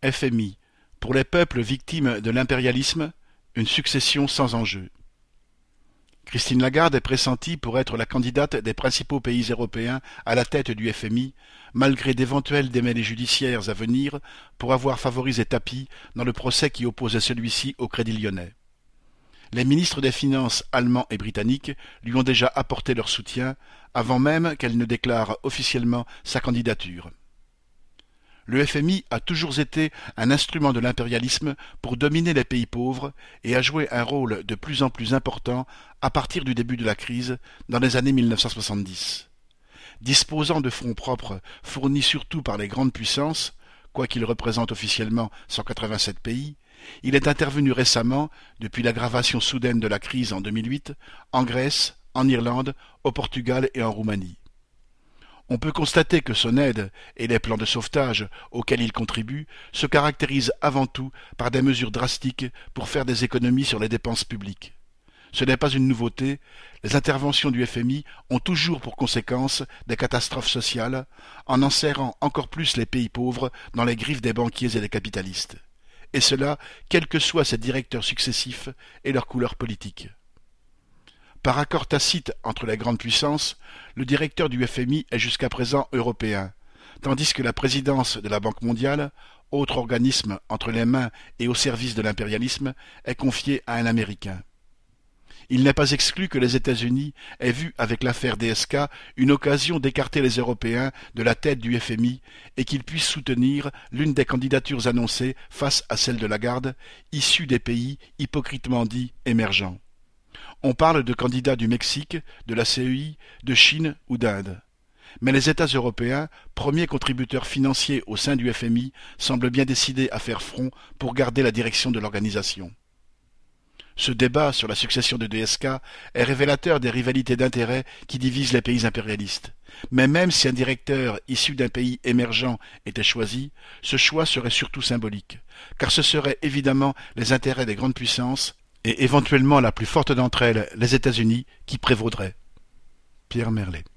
FMI, pour les peuples victimes de l'impérialisme, une succession sans enjeu. Christine Lagarde est pressentie pour être la candidate des principaux pays européens à la tête du FMI, malgré d'éventuels démêlés judiciaires à venir pour avoir favorisé Tapi dans le procès qui opposait celui-ci au Crédit Lyonnais. Les ministres des Finances allemands et britanniques lui ont déjà apporté leur soutien, avant même qu'elle ne déclare officiellement sa candidature. Le FMI a toujours été un instrument de l'impérialisme pour dominer les pays pauvres et a joué un rôle de plus en plus important à partir du début de la crise dans les années 1970. Disposant de fonds propres fournis surtout par les grandes puissances, quoiqu'il représente officiellement 187 pays, il est intervenu récemment, depuis l'aggravation soudaine de la crise en 2008, en Grèce, en Irlande, au Portugal et en Roumanie. On peut constater que son aide et les plans de sauvetage auxquels il contribue se caractérisent avant tout par des mesures drastiques pour faire des économies sur les dépenses publiques. Ce n'est pas une nouveauté, les interventions du FMI ont toujours pour conséquence des catastrophes sociales, en enserrant encore plus les pays pauvres dans les griffes des banquiers et des capitalistes. Et cela, quels que soient ses directeurs successifs et leur couleur politique. Par accord tacite entre les grandes puissances, le directeur du FMI est jusqu'à présent européen, tandis que la présidence de la Banque mondiale, autre organisme entre les mains et au service de l'impérialisme, est confiée à un Américain. Il n'est pas exclu que les États-Unis aient vu avec l'affaire DSK une occasion d'écarter les Européens de la tête du FMI et qu'ils puissent soutenir l'une des candidatures annoncées face à celle de Lagarde, issue des pays hypocritement dits émergents. On parle de candidats du Mexique, de la CEI, de Chine ou d'Inde. Mais les États européens, premiers contributeurs financiers au sein du FMI, semblent bien décidés à faire front pour garder la direction de l'organisation. Ce débat sur la succession de DSK est révélateur des rivalités d'intérêts qui divisent les pays impérialistes. Mais même si un directeur issu d'un pays émergent était choisi, ce choix serait surtout symbolique, car ce seraient évidemment les intérêts des grandes puissances, et éventuellement la plus forte d'entre elles, les États-Unis, qui prévaudraient. Pierre Merlet.